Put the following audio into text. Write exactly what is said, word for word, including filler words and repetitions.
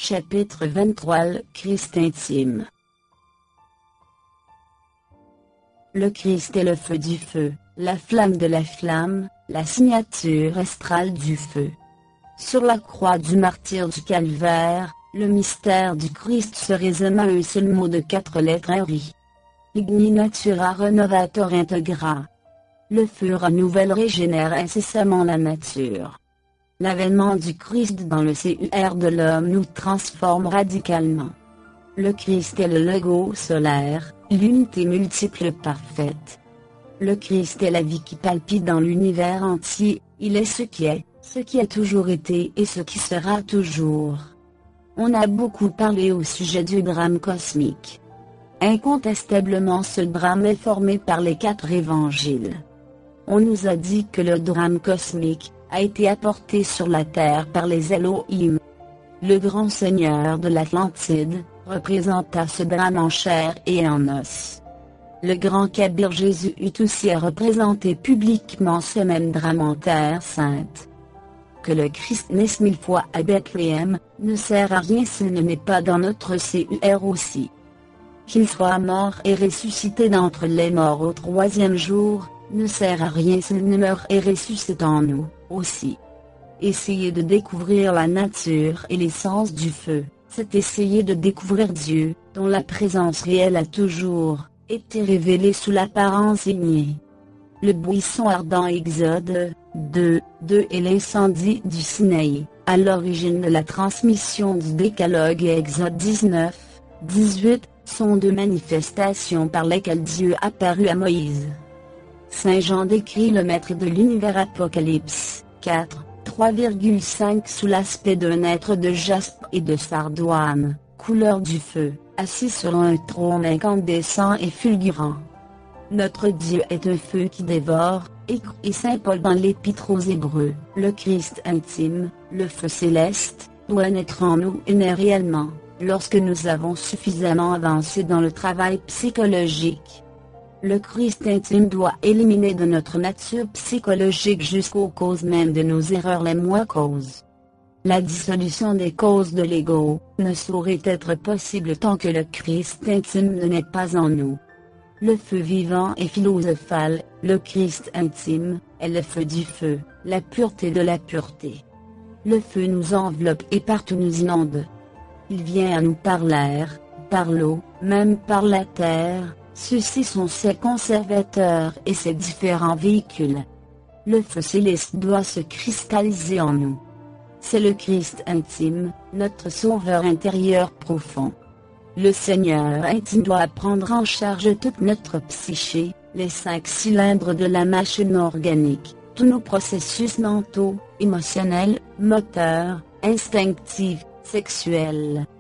Chapitre vingt-trois Le Christ intime. Le Christ est le feu du feu, la flamme de la flamme, la signature astrale du feu. Sur la croix du martyre du calvaire, le mystère du Christ se résume à un seul mot de quatre lettres R I. Igni natura renovator integra. Le feu renouvelle régénère incessamment la nature. L'avènement du Christ dans le cœur de l'homme nous transforme radicalement. Le Christ est le logo solaire, l'unité multiple parfaite. Le Christ est la vie qui palpite dans l'univers entier, il est ce qui est, ce qui a toujours été et ce qui sera toujours. On a beaucoup parlé au sujet du drame cosmique. Incontestablement ce drame est formé par les quatre évangiles. On nous a dit que le drame cosmique a été apporté sur la terre par les Elohim. Le grand seigneur de l'Atlantide représenta ce drame en chair et en os. Le grand Kabir Jésus eut aussi à représenter publiquement ce même drame en terre sainte. Que le Christ naisse mille fois à Bethléem ne sert à rien s'il ne naît pas dans notre cœur aussi. Qu'il soit mort et ressuscité d'entre les morts au troisième jour, ne sert à rien s'il ne meurt et ressuscite en nous, aussi. Essayer de découvrir la nature et l'essence du feu, c'est essayer de découvrir Dieu, dont la présence réelle a toujours été révélée sous l'apparence ignée. Le buisson ardent Exode deux, deux et l'incendie du Sinaï, à l'origine de la transmission du décalogue et Exode dix-neuf, dix-huit, sont deux manifestations par lesquelles Dieu apparut à Moïse. Saint Jean décrit le maître de l'univers Apocalypse quatre, trois virgule cinq sous l'aspect d'un être de jaspe et de sardoine, couleur du feu, assis sur un trône incandescent et fulgurant. Notre Dieu est un feu qui dévore, écrit saint Paul dans l'Épître aux Hébreux. Le Christ intime, le feu céleste, doit naître en nous et naît réellement, lorsque nous avons suffisamment avancé dans le travail psychologique. Le Christ intime doit éliminer de notre nature psychologique jusqu'aux causes même de nos erreurs les moins causes. La dissolution des causes de l'ego ne saurait être possible tant que le Christ intime ne naît pas en nous. Le feu vivant et philosophal, le Christ intime, est le feu du feu, la pureté de la pureté. Le feu nous enveloppe et partout nous inonde. Il vient à nous par l'air, par l'eau, même par la terre. Ceux-ci sont ses conservateurs et ses différents véhicules. Le feu céleste doit se cristalliser en nous. C'est le Christ intime, notre sauveur intérieur profond. Le Seigneur intime doit prendre en charge toute notre psyché, les cinq cylindres de la machine organique, tous nos processus mentaux, émotionnels, moteurs, instinctifs, sexuels.